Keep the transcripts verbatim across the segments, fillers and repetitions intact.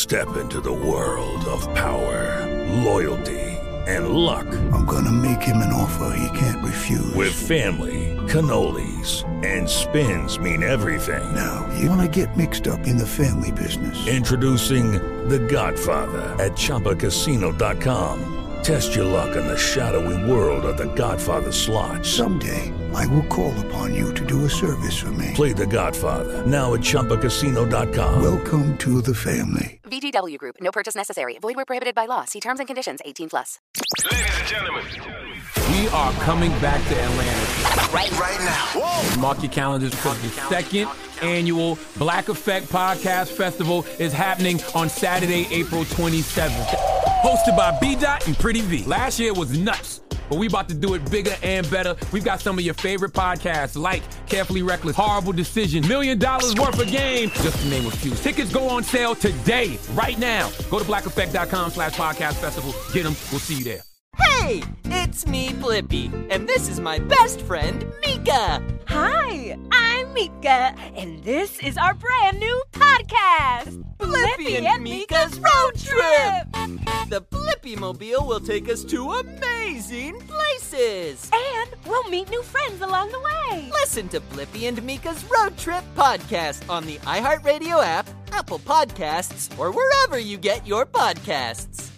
Step into the world of power, loyalty, and luck. I'm gonna make him an offer he can't refuse. With family, cannolis, and spins mean everything. Now, you wanna get mixed up in the family business. Introducing The Godfather at Chumba Casino dot com. Test your luck in the shadowy world of The Godfather slot. Someday, I will call upon you to do a service for me. Play The Godfather, now at Chumba Casino dot com. Welcome to the family. V G W Group. No purchase necessary. Void where prohibited by law. See terms and conditions. eighteen plus. Ladies and gentlemen, we are coming back to Atlanta. Right, right now. Whoa. Mark your calendars because the second annual Black Effect Podcast Festival is happening on Saturday, April twenty-seventh. Hosted by B-Dot and Pretty V. Last year was nuts, but we about to do it bigger and better. We've got some of your favorite podcasts like Carefully Reckless, Horrible Decision, Million Dollars Worth of Game, just to name a few. Tickets go on sale today, right now. Go to black effect dot com slash podcast festival. Get them. We'll see you there. Hey, it's me, Blippi, and this is my best friend, Mika. Hi, I'm Mika, and this is our brand new podcast, Blippi and, and Mika's Road Trip. The Blippi Mobile will take us to amazing places. And we'll meet new friends along the way. Listen to Blippi and Mika's Road Trip podcast on the iHeartRadio app, Apple Podcasts, or wherever you get your podcasts.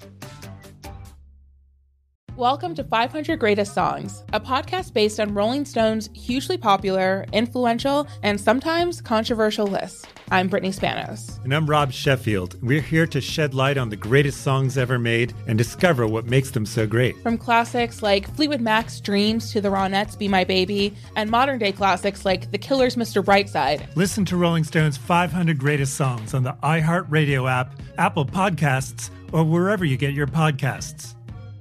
Welcome to five hundred Greatest Songs, a podcast based on Rolling Stone's hugely popular, influential, and sometimes controversial list. I'm Brittany Spanos. And I'm Rob Sheffield. We're here to shed light on the greatest songs ever made and discover what makes them so great. From classics like Fleetwood Mac's Dreams to the Ronettes' Be My Baby, and modern-day classics like The Killer's Mister Brightside. Listen to Rolling Stone's five hundred Greatest Songs on the iHeartRadio app, Apple Podcasts, or wherever you get your podcasts.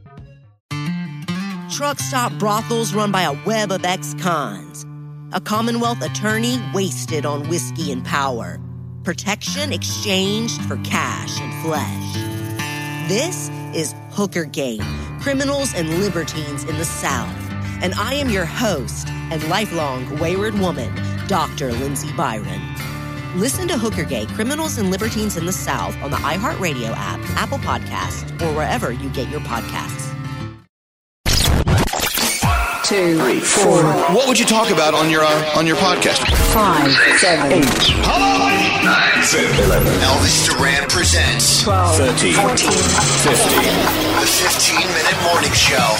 Truck stop brothels run by a web of ex-cons. A Commonwealth attorney wasted on whiskey and power. Protection exchanged for cash and flesh. This is Hooker Gate, Criminals and Libertines in the South. And I am your host and lifelong wayward woman, Doctor Lindsay Byron. Listen to Hooker Gate, Criminals and Libertines in the South on the iHeartRadio app, Apple Podcasts, or wherever you get your podcasts. Two, three, four. What would you talk about on your uh, on your podcast? Five, seven, eight. Hello, nine, seven, eleven. Elvis Duran presents twelve, thirteen, fourteen, fifteen. The fifteen minute morning show.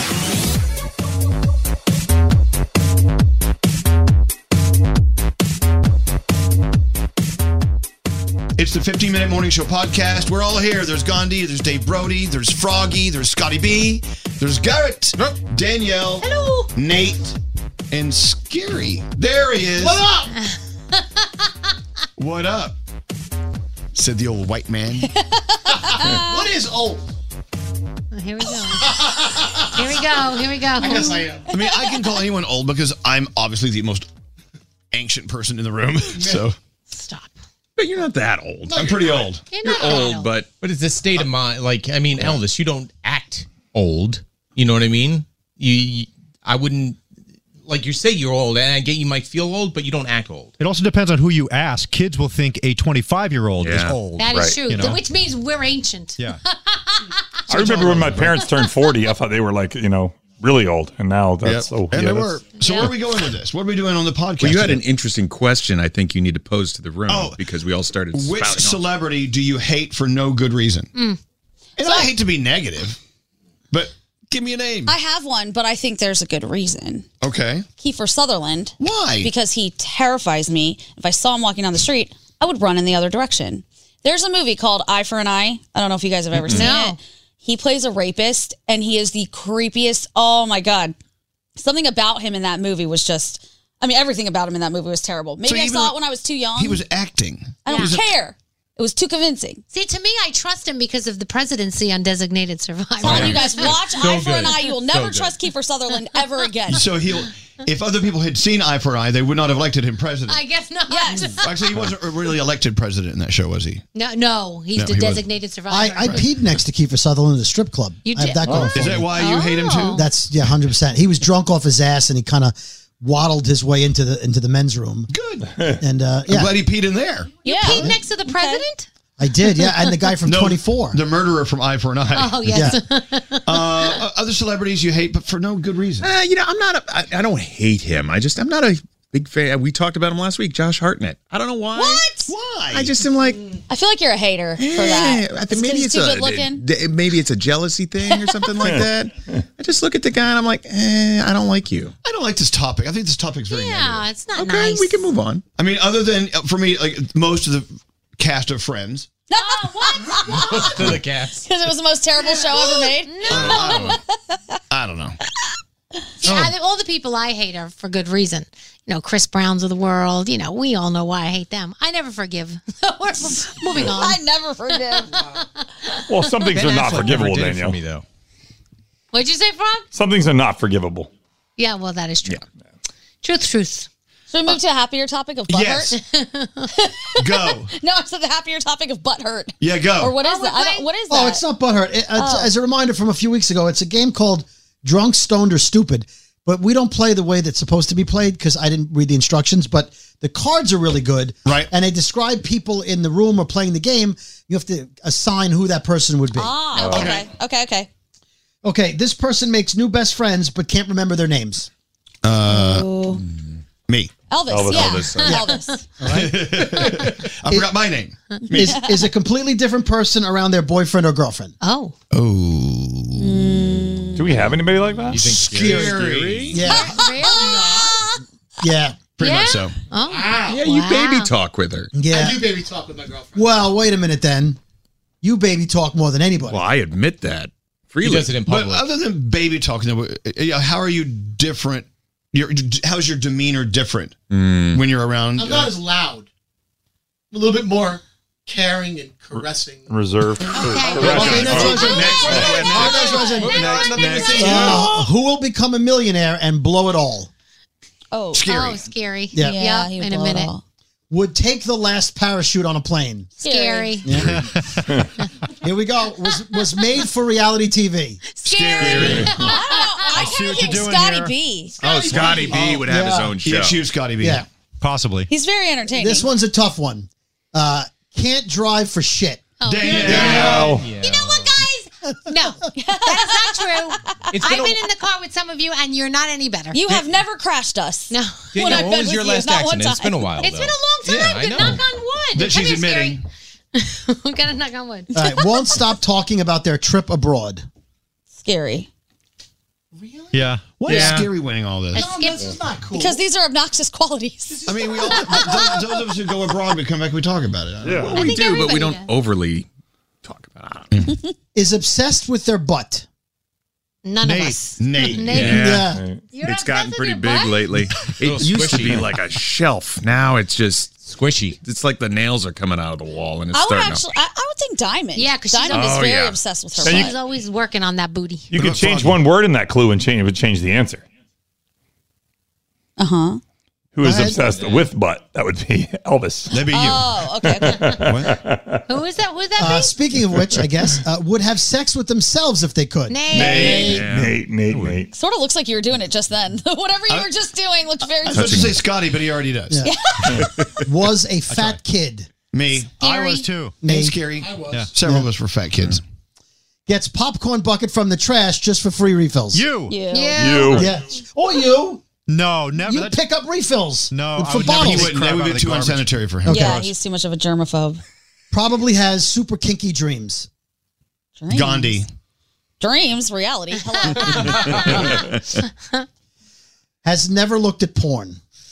It's the fifteen minute morning show podcast. We're all here. There's Gandhi, there's Dave Brody, there's Froggy, there's Scotty B, there's Garrett, Danielle, hello, Nate, and Scary. There he is. What up? What up? Said the old white man. What is old? Oh, here we go. Here we go. Here we go. I guess I am. I mean, I can call anyone old because I'm obviously the most ancient person in the room. So stop. But you're not that old. I'm pretty old. You're, you're not old, old, but but it's a state of mind. Like, I mean, Elvis, you don't act old. You know what I mean? You, you, I wouldn't. Like you say, you're old, and I get you might feel old, but you don't act old. It also depends on who you ask. Kids will think a twenty-five-year-old yeah. is old. That is right. true, you know? which means we're ancient. Yeah. I remember when my parents turned forty, I thought they were like, you know, really old. And now that's, yep. oh, and yeah, they that's, were. So yeah. where are we going with this? What are we doing on the podcast? Well, you had today? an interesting question I think you need to pose to the room oh, because we all started Which spouting celebrity off. do you hate for no good reason? Mm. And So- I hate to be negative, but give me a name. I have one, but I think there's a good reason. Okay. Kiefer Sutherland. Why? Because he terrifies me. If I saw him walking down the street, I would run in the other direction. There's a movie called Eye for an Eye. I don't know if you guys have ever seen No. it. He plays a rapist, and he is the creepiest. Oh, my God. Something about him in that movie was just, I mean, everything about him in that movie was terrible. Maybe So I even saw it when I was too young. He was acting. I don't Yeah. care. It was too convincing. See, to me, I trust him because of the presidency on Designated Survivor. Tell you guys, watch So Eye for an good. Eye. You will So never good. trust Kiefer Sutherland ever again. So he'll, if other people had seen Eye for Eye, they would not have elected him president. I guess not. Yes. Actually, he wasn't really elected president in that show, was he? No, no, he's No, the he wasn't. Designated Survivor. I, I peed next to Kiefer Sutherland at a strip club. You I have did? that going Oh. for Is me. that why you hate him too? That's yeah, hundred percent. He was drunk off his ass, and he kind of waddled his way into the into the men's room. Good. And uh, yeah, I'm glad he peed in there. You Yeah. peed next to the president? I did, yeah. And the guy from No, twenty-four. The murderer from Eye for an Eye. Oh, yes. uh, other celebrities you hate, but for no good reason. Uh, you know, I'm not. A, I, I don't hate him. I just I'm not a big fan. We talked about him last week. Josh Hartnett. I don't know why. What? Why? I just am like. I feel like you're a hater for that. I It's think 'cause maybe he's it's too a good looking. d- maybe it's a jealousy thing or something like that. I just look at the guy and I'm like, eh, I don't like you. I don't like this topic. I think this topic's very negative. Yeah, it's not Okay, nice. we can move on. I mean, other than uh, for me, like most of the cast of Friends. Oh, what? To the cast. Because it was the most terrible show ever made. I don't know. I don't know. Yeah, I think all the people I hate are for good reason. You know, Chris Browns of the world. You know, we all know why I hate them. I never forgive. We're moving on. I never forgive. Well, some things Ben are not Affleck forgivable, never did it Danielle. for me, though. What'd you say, Frog? Some things are not forgivable. Yeah, well, that is true. Truth, truth. Should we move to a happier topic of butt Yes. hurt? Go. No, I said the happier topic of butt hurt. Yeah, go. Or what is Oh, that? we're I don't, what is that? Oh, it's not butthurt. It, it's, Oh. As a reminder from a few weeks ago, it's a game called Drunk, Stoned, or Stupid. But we don't play the way that's supposed to be played because I didn't read the instructions. But the cards are really good. Right. And they describe people in the room or playing the game. You have to assign who that person would be. Ah, okay. Okay, okay. Okay, this person makes new best friends but can't remember their names. Uh, Ooh. me. Elvis, Elvis, yeah. Elvis, Elvis. I forgot my name. Is, is a completely different person around their boyfriend or girlfriend. Oh. Oh. Do we have anybody like that? You think Scary. scary? Yeah. Really? Yeah. Pretty Yeah? much so. Oh. Yeah, you Wow. baby talk with her. Yeah. baby talk with my girlfriend. Well, wait a minute then. You baby talk more than anybody. Well, I admit that He freely. does it in But public. other than baby talking, uh, how are you different? Your, how's your demeanor different Mm. when you're around? I'm not uh, as loud. I'm a little bit more caring and caressing. Reserved. Okay. Okay, next question. Next question. Next, next. Uh, who will become a millionaire and blow it all? Oh, Scary. Oh, scary. Yeah. yeah, Yep, he would in a blow it minute. all. Would take the last parachute on a plane. Scary. Yeah. Here we go. Was was made for reality T V. Scary. I don't know. I, see kind what of you're think doing Scotty here. B. Oh, Scotty B would have his yeah. own show. Yeah, shoot Scotty B. Yeah. Possibly. He's very entertaining. This one's a tough one. Uh, can't drive for shit. Oh, Danielle. Yeah. You know what, guys? No, that is not true. It's I've been a- been in the car with some of you, and you're not any better. You have never crashed us. No. When Danielle, I've what been was with your you, last not one accident? It's been a time. while. It's though. been a long time. Yeah, I Good know. knock on wood. That she's Come here, admitting. Scary. We gotta knock on wood. All right. Won't stop talking about their trip abroad. Scary. Yeah. Why is Yeah. Scary winning all this? Let's skip. This is not cool. Because these are obnoxious qualities. I mean, we all, those, those of us who go abroad, we come back, we talk about it. Yeah. Well, we think do, but everybody we don't does. overly talk about it. Is obsessed with their butt. None Nate. of us. Nate. Nate. Yeah. You're It's obsessed gotten with pretty your big butt? lately. It Little used to squishy. be like a shelf. Now it's just Squishy. it's like the nails are coming out of the wall and it's I would starting actually, I, I would think Diamond. Yeah, 'cause she's Diamond is Oh, very yeah. obsessed with her Now you- butt. She's always working on that booty. You could change one word in that clue and change it would change the answer. Uh huh. Who is Go ahead. obsessed with butt? That would be Elvis. That'd be you. Oh, okay. okay. What? Who is that? Who is that? Uh, be? speaking of which, I guess uh, would have sex with themselves if they could. Nate. Nate. Yeah. Nate, Nate, Nate. Sort of looks like you were doing it just then. Whatever you I- were just doing looked very I was supposed to say Scotty, but he already does. Yeah. Was a fat kid. Me. I was too. Nate. Me. Scary. I was. Yeah. Several of us were fat kids. Gets popcorn bucket from the trash just for free refills. You. You. You. Yeah. Or you. No, never. You That's- pick up refills. No, I For would never bottles. He take wouldn't. crap That would out be of the too garbage. unsanitary for him. Okay. Yeah, he's too much of a germaphobe. Probably has super kinky dreams. Dreams. Gandhi. Dreams, reality. Hello. Has never looked at porn.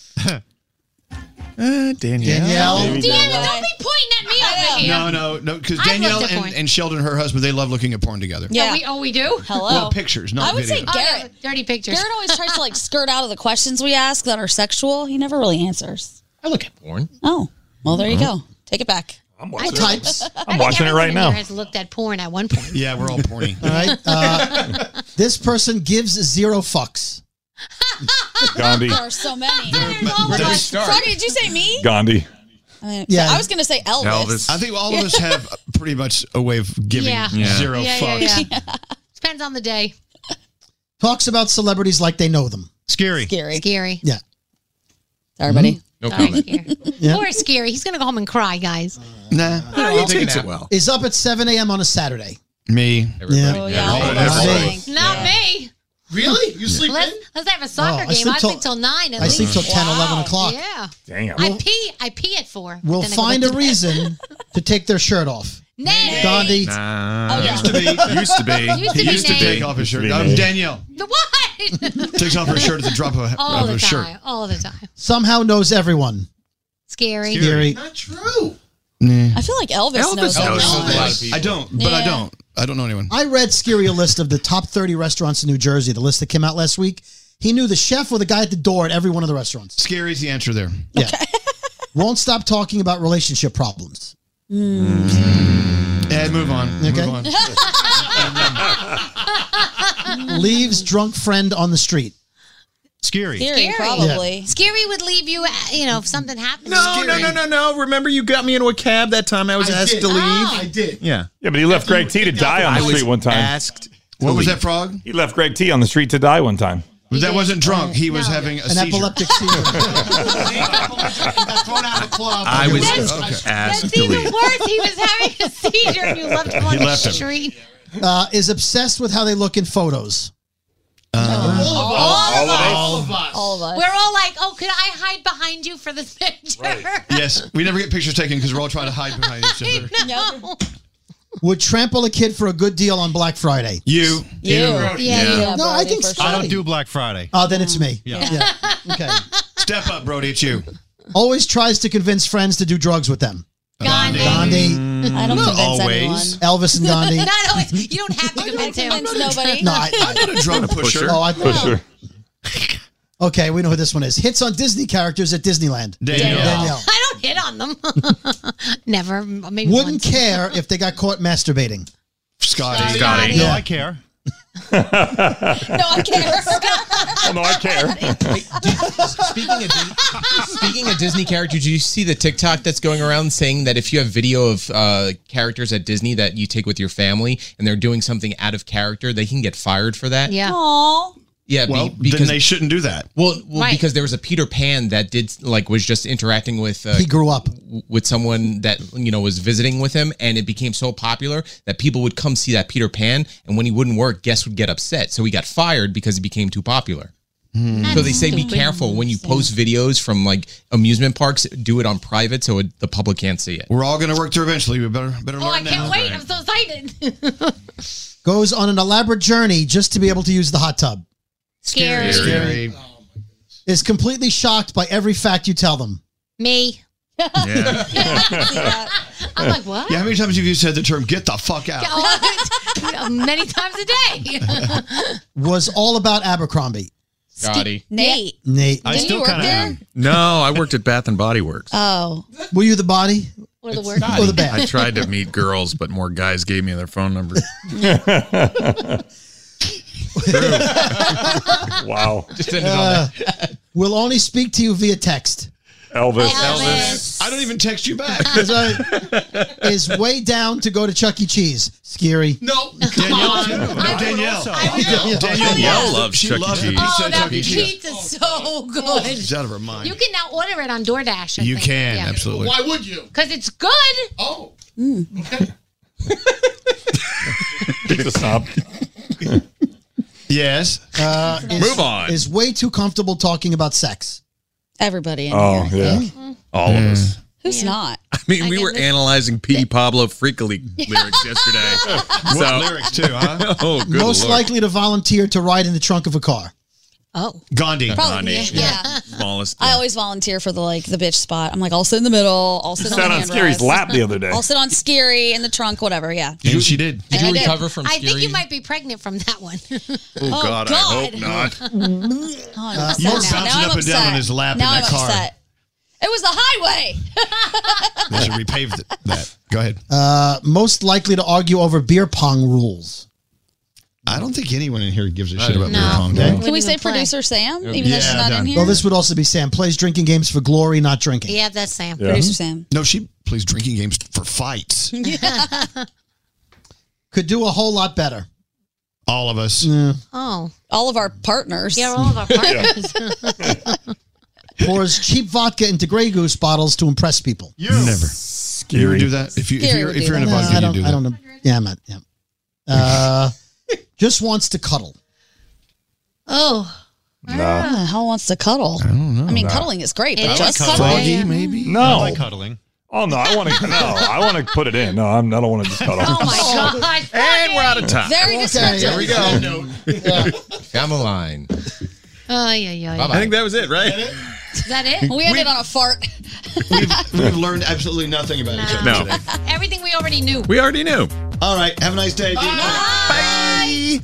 Uh, Danielle. Danielle. Deanna, don't be pointing at me over here. No, no, no. Because I've Danielle looked at and, porn. and Sheldon, her husband, they love looking at porn together. Yeah. Oh, we, oh, we do? Hello. Well, pictures, not I would video. say Oh, Garrett. yeah, dirty pictures. Garrett always tries to like skirt out of the questions we ask that are sexual. He never really answers. I look at porn. Oh, well, there you go. Take it back. I'm I watching, Types. I'm think watching it everyone right in now. here has looked at porn at one point. Yeah, we're all porny. All right. Uh, this person gives zero fucks. Gandhi. There are so many. Where do we start? Sorry, did you say me? Gandhi. I mean, Yeah. I was going to say Elvis. Elvis. I think all of us have pretty much a way of giving Yeah. Yeah. zero Yeah, fucks. yeah, yeah. Depends on the day. Talks about celebrities like they know them. Scary. Scary. Scary. Yeah. Sorry, buddy. No Sorry, comment. Scary. Yeah. Poor Scary. He's going to go home and cry, guys. Nah. He takes it well. Is up at seven a.m. on a Saturday. Me. Yeah. Oh, yeah. Oh, Not me. Not me. Really? You sleep Let's, in? let's have a soccer Oh, I game. sleep I till- sleep till nine. At I sleep least. till ten, eleven o'clock. Yeah. Damn. I pee. I pee at four. We'll Then I go find back a to bed. reason to take their shirt off. Nay. Gandhi. Nah. Oh, yeah. Used to be. Used to be. Used to He be used to Nate. take off his shirt. Used to be Um, Nate. Danielle The what? takes off her shirt at the drop of, All of the her time. shirt. All the time. Somehow knows everyone. Scary. Scary. Not true. I feel like Elvis, Elvis knows. knows everyone. a lot of people. I don't, but I Yeah. don't. I don't know anyone. I read Scary a list of the top thirty restaurants in New Jersey, the list that came out last week. He knew the chef or the guy at the door at every one of the restaurants. Scary's the answer there. Yeah. Won't stop talking about relationship problems. Ed, move on. Okay. Move on. Leaves drunk friend on the street. Scary. Scary, probably. Scary would leave you, uh, you know, if something happened. No, no, no, no, no. Remember you got me into a cab that time I was I asked did. to leave? Oh. I did. Yeah. Yeah, but he left Greg T to die on I the was street one time. asked. to What was leave. that, Frog? He left Greg T on the street to die one time. That wasn't drunk. He was No. having a An seizure. epileptic seizure. Got thrown out of the club. I was Okay. asked That's to even leave. worse. He was having a seizure and you left him on He the left him. street. Uh, is obsessed with how they look in photos. All of us. All of All us. of us. All of us. We're all like, oh, could I hide behind you for this picture? Yes. We never get pictures taken because we're all trying to hide behind each other. No. Would trample a kid for a good deal on Black Friday. You. You. Yeah, yeah. No, I think for so. I sure. don't do Black Friday. Oh, then it's me. Yeah. Yeah. Okay. Step up, Brody. It's you. Always tries to convince friends to do drugs with them. Gandhi. Gandhi, I don't convince always. anyone. Elvis and Gandhi. Not always. You don't have to convince him. Convince nobody. No, I, I'm not a drug pusher. oh, I, Pusher. okay, we know who this one is. Hits on Disney characters at Disneyland. Danielle. Danielle. I don't hit on them. Never. Maybe Wouldn't once. care if they got caught masturbating. Scotty. Scotty. No, I care. No, I can't. Oh, no, I care. Speaking of Dis- speaking of Disney characters, did you see the TikTok that's going around saying that if you have video of uh, characters at Disney that you take with your family and they're doing something out of character, they can get fired for that? Yeah. Aww. Yeah, Well, be, because then they shouldn't do that. well, well Right. because there was a Peter Pan that did like was just interacting with uh, He grew up. with someone that you know was visiting with him, and it became so popular that people would come see that Peter Pan, and when he wouldn't work, guests would get upset. So he got fired because he became too popular. So they say be careful when you post videos from like amusement parks. Do it on private so it, the public can't see it. We're all going to work there eventually. We better better Oh, learn I now. can't wait. I'm so excited. Goes on an elaborate journey just to be able to use the hot tub. Scary. Scary. Is completely shocked by every fact you tell them. Me. Yeah. I'm like, what? Yeah, how many times have you said the term "get the fuck out"? Oh, many times a day. Was all about Abercrombie. Scotty. Nate. Nate. I Didn't still you work kind of there? am. No, I worked at Bath and Body Works. Oh. Were you the body Or the word. or the bad? I tried to meet girls, but more guys gave me their phone number. Wow. Just ended Uh, on that. Will only speak to you via text. Elvis. Elvis. I don't even text you back. Is, uh, is way down to go to Chuck E. Cheese. Scary. No. Danielle. Come on. No, Danielle. Yeah. Danielle loves she Chuck E. loves Cheese. pizza Oh, at that Chuck E. Cheese. pizza's so good. She's out of her mind. You can now order it on DoorDash. I You think. can, Yeah. absolutely. Why would you? Because it's good. Oh. Pizza snob. Yes. Uh, is, Move on. Is way too comfortable talking about sex. Everybody in Oh, here. yeah. All of us. Who's not? I mean, we I were get this. analyzing Petey Pablo Freakily lyrics yesterday. What lyrics too, huh? Oh, good Most Lord. likely to volunteer to ride in the trunk of a car. Oh. Gandhi. Probably. Gandhi. Yeah. Smallest. I always volunteer for the like the bitch spot. I'm like, I'll sit in the middle. I'll sit She on sat the on handrest. Scary's lap the other day. I'll sit on Scary in the trunk, whatever. Yeah. And she did. Did And you I did. recover from I Scary? think you might be pregnant from that one. Oh, God, I hope God. not. Oh, I'm Uh, upset you were now. bouncing Now I'm up and down upset. on his lap in now that I'm car. Upset. It was the highway. They should repave th- that. Go ahead. Uh, most likely to argue over beer pong rules. I don't think anyone in here gives a shit about No. beer pong. Okay. do Can we say even play. producer Sam, even though Yeah, she's not done. in here? Well, this would also be Sam. Plays drinking games for glory, not drinking. Yeah, that's Sam. Yeah. producer Sam. No, she plays drinking games for fights. Could do a whole lot better. All of us. Yeah. Oh. All of our partners. Yeah, all of our partners. pours cheap vodka into Grey Goose bottles to impress people. You never. You ever do that? If you if Scary you're would if be you're in a that. vodka, No, I you don't- do I that. don't know. Yeah, I'm not. Yeah. Uh, just wants to cuddle. Oh. Who the hell wants to cuddle? I don't know. I mean, No. cuddling is great, It but is just cuddling. cuddling. Froggy, maybe. No. I like cuddling. Oh no, I want to. No, I want to put it in. No, I'm, I don't want to just cut off. Oh my God. And we're out of time. Very Okay, descriptive. here we go. Yeah. Family line. Oh, yeah, yeah. Bye-bye. I think that was it, right? Is that it? We ended on a fart. We've, we've learned absolutely nothing about each other No. today. Everything we already knew. We already knew. All right. Have a nice day. Bye.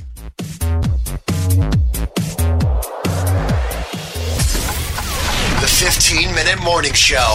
The fifteen minute morning show.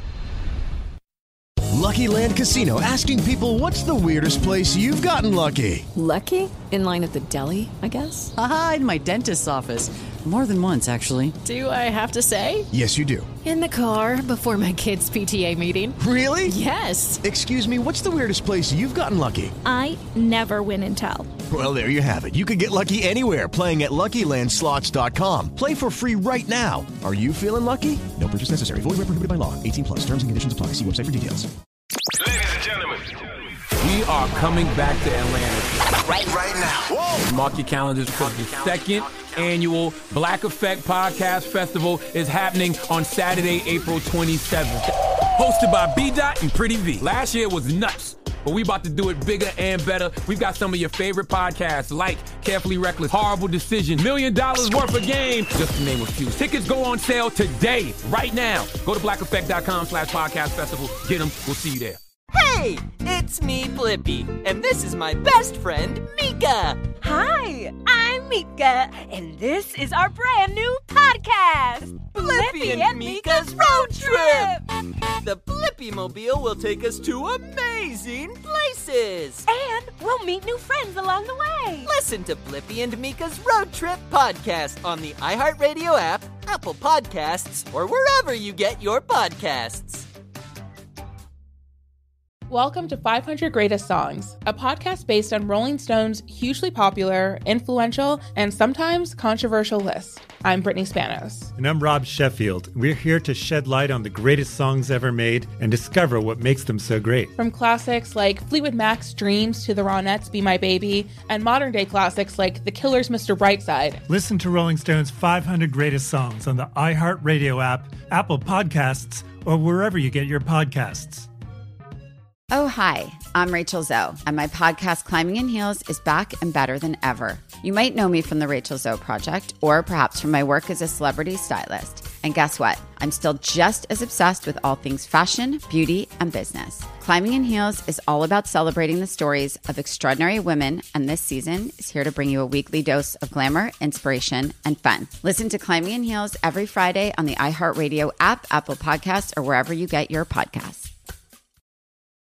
Lucky Land Casino asking people, what's the weirdest place you've gotten lucky? Lucky? In line at the deli, I guess? Aha, in my dentist's office. More than once, actually. Do I have to say? Yes, you do. In the car before my kids' P T A meeting. Really? Yes. Excuse me, what's the weirdest place you've gotten lucky? I never win and tell. Well, there you have it. You can get lucky anywhere, playing at Lucky Land Slots dot com. Play for free right now. Are you feeling lucky? No purchase necessary. Void where prohibited by law. eighteen plus. Terms and conditions apply. See website for details. Ladies and gentlemen. We are coming back to Atlanta. Right, right now. Whoa. Mark your calendars because the second annual Black Effect Podcast Festival is happening on Saturday, April twenty-seventh. Hosted by B Dot and Pretty V. Last year was nuts, but we about to do it bigger and better. We've got some of your favorite podcasts like Carefully Reckless, Horrible Decision, Million Dollars Worth of Game, just to name a few. Tickets go on sale today, right now. Go to black effect dot com slash podcast festival. Get them. We'll see you there. Hey, it's me, Blippi, and this is my best friend, Mika. Hi, I'm Mika, and this is our brand new podcast, Blippi and Mika's Road Trip. The Blippi Mobile will take us to amazing places. And we'll meet new friends along the way. Listen to Blippi and Mika's Road Trip podcast on the iHeartRadio app, Apple Podcasts, or wherever you get your podcasts. Welcome to five hundred Greatest Songs, a podcast based on Rolling Stone's hugely popular, influential, and sometimes controversial list. I'm Brittany Spanos. And I'm Rob Sheffield. We're here to shed light on the greatest songs ever made and discover what makes them so great. From classics like Fleetwood Mac's Dreams to the Ronettes' Be My Baby, and modern-day classics like The Killer's Mister Brightside. Listen to Rolling Stone's five hundred Greatest Songs on the iHeartRadio app, Apple Podcasts, or wherever you get your podcasts. Oh, hi, I'm Rachel Zoe, and my podcast, Climbing in Heels, is back and better than ever. You might know me from the Rachel Zoe Project, or perhaps from my work as a celebrity stylist. And guess what? I'm still just as obsessed with all things fashion, beauty, and business. Climbing in Heels is all about celebrating the stories of extraordinary women, and this season is here to bring you a weekly dose of glamour, inspiration, and fun. Listen to Climbing in Heels every Friday on the iHeartRadio app, Apple Podcasts, or wherever you get your podcasts.